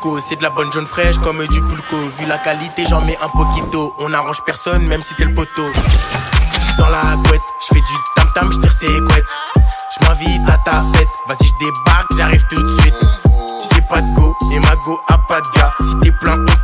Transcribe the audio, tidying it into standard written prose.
pulco. C'est de la bonne jaune fraîche comme du pulco. Vu la qualité, j'en mets un poquito. On n'arrange personne, même si t'es le poteau. Dans la couette, j'fais du tam-tam, j'tire ses couettes. J'm'invite à ta fête, vas-y j'débarque, j'arrive tout de suite.